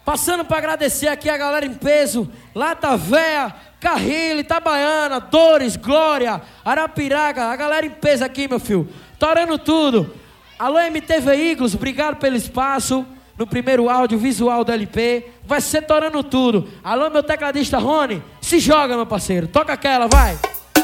Passando para agradecer aqui a galera em peso, Lata Véia, Carrilho, Itabaiana, Dores, Glória, Arapiraca, a galera em peso aqui, meu filho. Torando tudo. Alô, MT Veículos, obrigado pelo espaço. No primeiro áudio visual do LP. Vai ser torando tudo. Alô, meu tecladista Rony, se joga, meu parceiro. Toca aquela, vai.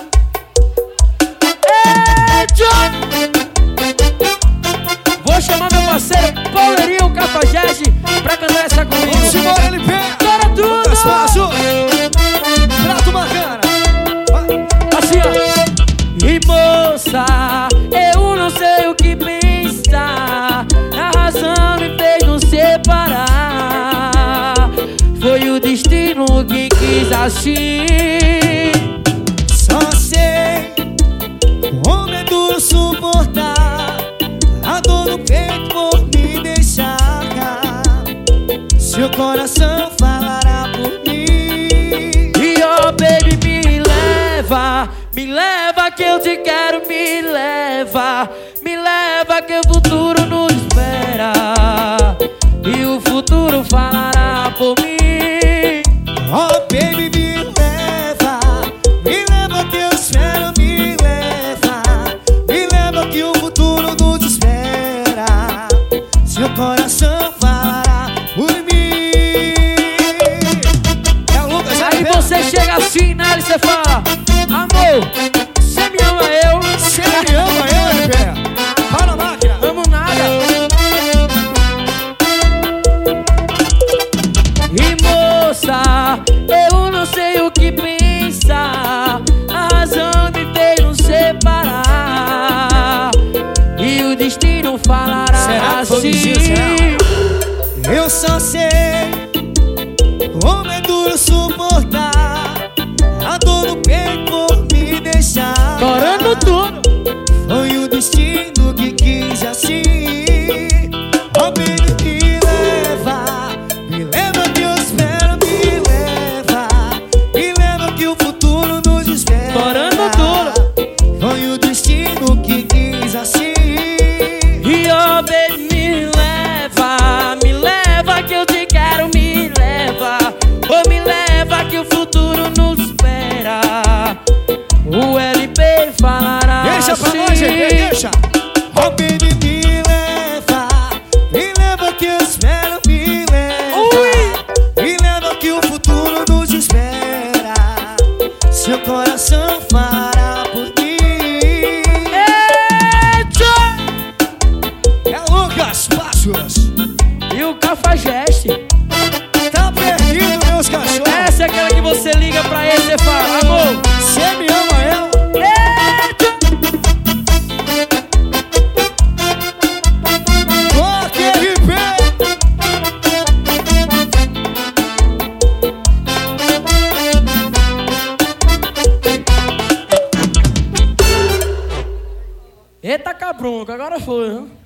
Vou chamar meu parceiro Paulerinho Cafajeste pra cantar essa comigo. Vamos embora, LP. Tora tudo. Espaço. Prato bacana. Assim, ó. E moça, eu não sei o que pensar. A razão me fez nos separar. Foi o destino que quis assim. Só sei, como é duro suportar a dor no peito por me deixar. Seu coração falará por mim. E oh baby, me leva que eu te quero, me leva que o futuro nos espera. E o futuro falará por mim. Oh baby, me leva que eu espero, me leva que o futuro nos espera. Seu coração falará por mim. É o Lucas, Aí você chega assim, né, e você fala: amor, você me ama eu? Você me ama eu, LP? Fala, máquina. Amo nada. E moça, eu não sei o que pensar. A razão me fez nos separar. E o destino falará assim. Eu só sei como é duro suportar a dor no peito por me deixar. Torando tudo. Foi o destino que quis assim. Oh baby, me leva que eu espero, me leva que o futuro nos espera. Torando tudo. Foi o destino que quis assim. E oh baby, me leva que eu te quero, me leva. Oh, me leva que o futuro nos espera. O LP falará Deixa pra assim. nós, deixa. Oh baby, me leva que eu espero, me leva que o futuro nos espera. Seu coração fará por mim. É Lucas Passos E o Cafajeste. tá perdido, meus cachorros. Essa é aquela que você liga pra ele e você fala: amor, Você me ama eu? Toque LP. eita cabrunca, agora foi, hein?